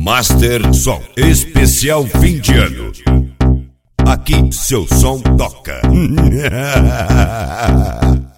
Master Som especial fim de ano. Aqui seu som toca.